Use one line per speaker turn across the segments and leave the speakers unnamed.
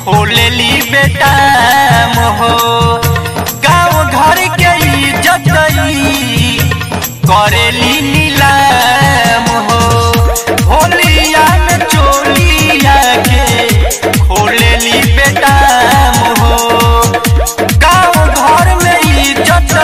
खोलेली बेटा मोहो गाँव घर के इज्जत करेली नीलाम हो। होलिया में चोलिया के खोलेली बेटा मोहो गाँव घर में इज्जत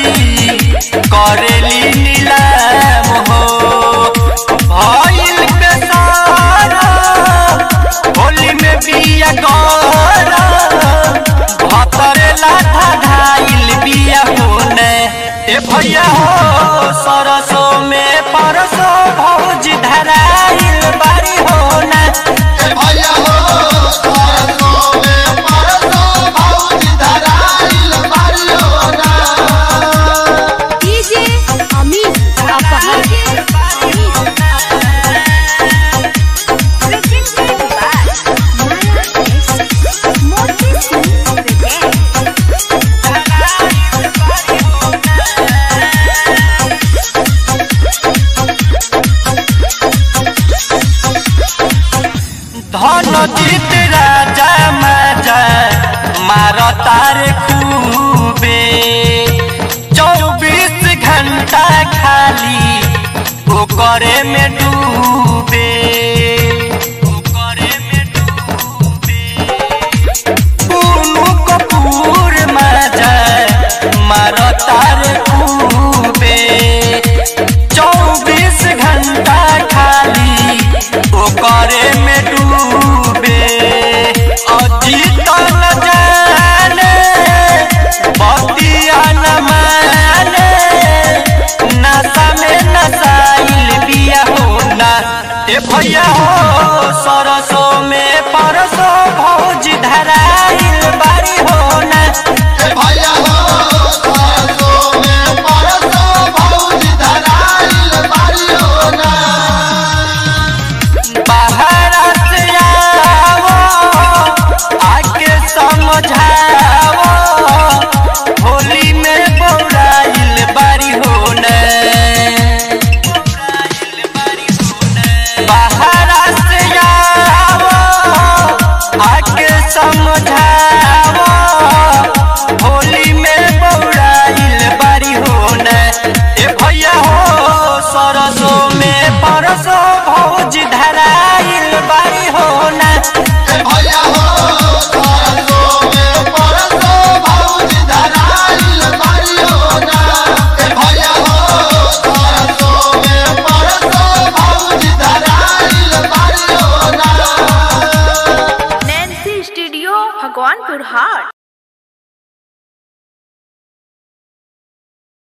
करेली नीलाम हो। भइल बेसारा होली में बिया गौरा भतरे लाठा धाइल बिया होने ए भैया हो सरसों में परसों भौज धराइल बारी होना।
ए भैया हो सरसों में परसों भौज धराइल बारी होना।
डीजे अमित अपहर
धन जीत राजा माजा मारो तारे खूबे 24 घंटा खाली ओकरे में डूबे। कुनु कपूर माजा मारो तारे खूबे 24 घंटा खाली ओकरे में डूबे। अजीत न जाने बतिया न माने नशा में नशाइल बिया होना। ए भैया हो सरसों में परसों भौज धराइल बारी होना।
ए भैया हो सरसों में परसों भौज धराइल बारी होना।
बाहर से आओ आके समझाओ होली में बौराइल बारी होने। बाहर से आओ आके समझाओ होली में बौराइल बारी होने। ए भैया हो सरसों में परसों भौज धराइल बारी होना।
ए भैया हो सरसों में परसों भौज धराइल बारी होना। ए भैया हो सरसों में परसों भौज धराइल बारी होना।
नैन्सी स्टूडियो भगवानपुर हाट।